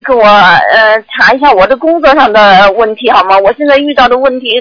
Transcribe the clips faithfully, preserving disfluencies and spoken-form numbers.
给我呃查一下我的工作上的问题好吗？我现在遇到的问题。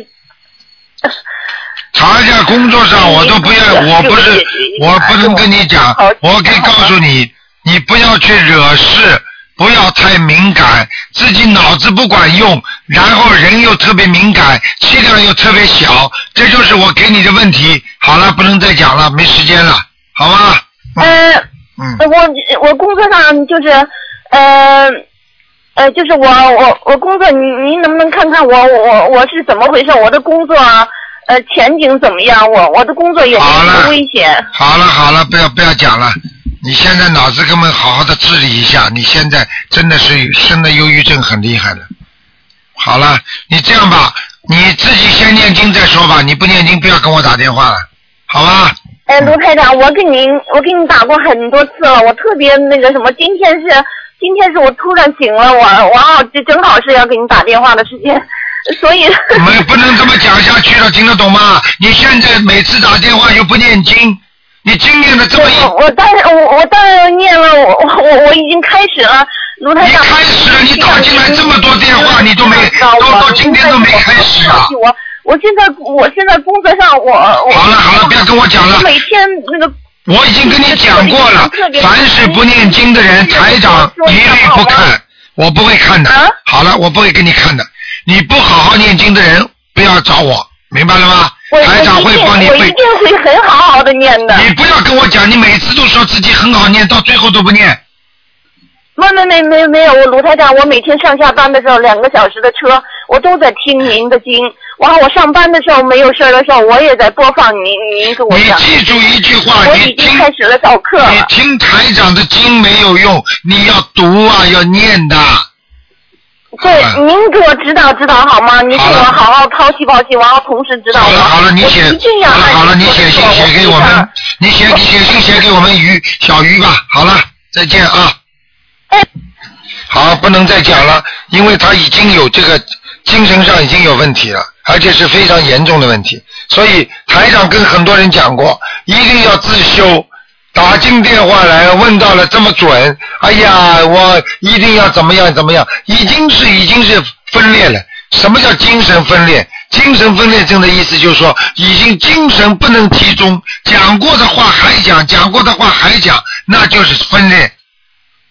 查一下工作上，我都不要，我不是，我不能跟你讲，我可以告诉你，你不要去惹事，不要太敏感，自己脑子不管用，然后人又特别敏感，气量又特别小，这就是我给你的问题。好了，不能再讲了，没时间了，好吗？ 嗯， 嗯， 我我工作上就是呃呃，就是我我我工作，您您能不能看看我我我是怎么回事？我的工作呃前景怎么样？我我的工作有没有什么危险？ 好了好了，不要不要讲了。你现在脑子根本好好的治理一下，你现在真的是生的忧郁症很厉害的。好了，你这样吧，你自己先念经再说吧，你不念经不要跟我打电话了，好吧？ 哎，卢台长，我给您我给您打过很多次了，我特别那个什么，今天是今天是我突然醒了，我我好就正好是要给你打电话的时间，所以没不能这么讲下去了，听得懂吗？你现在每次打电话又不念经。你今年的这么一， 我我当然我我当然念了，我我我已经开始了，卢台长。 你开始了，你打进来这么多电话，你都没到到今天都没开始啊！ 我我现在我现在工作上我我好了好了，不要跟我讲了。 每天那个。 我已经跟你讲过了，凡是不念经的人，台长一律不看，我不会看的。好了，我不会给你看的。你不好好念经的人，不要找我，明白了吗？台长会帮你背。 我一定会很好好的念的。 你不要跟我讲，你每次都说自己很好念，到最后都不念。 没没没没没有，我卢台长，我每天上下班的时候两个小时的车，我都在听您的经。然后我上班的时候没有事的时候，我也在播放您您给我讲。 你记住一句话， 我已经开始了早课了。 你听台长的经没有用，你要读啊，要念的。 对，您给我指导指导好吗？您给我好好剖析剖析，然后同时指导我。 好了好了，你写好了好了，你写信写给我们，你写写信写给我们鱼小鱼吧。好了，再见啊。好，不能再讲了，因为他已经有这个精神上已经有问题了，而且是非常严重的问题，所以台长跟很多人讲过，一定要自修。打进电话来问到了这么准，哎呀，我一定要怎么样怎么样，已经是已经是分裂了。什么叫精神分裂？精神分裂症的意思就是说，已经精神不能集中，讲过的话还讲，讲过的话还讲，那就是分裂。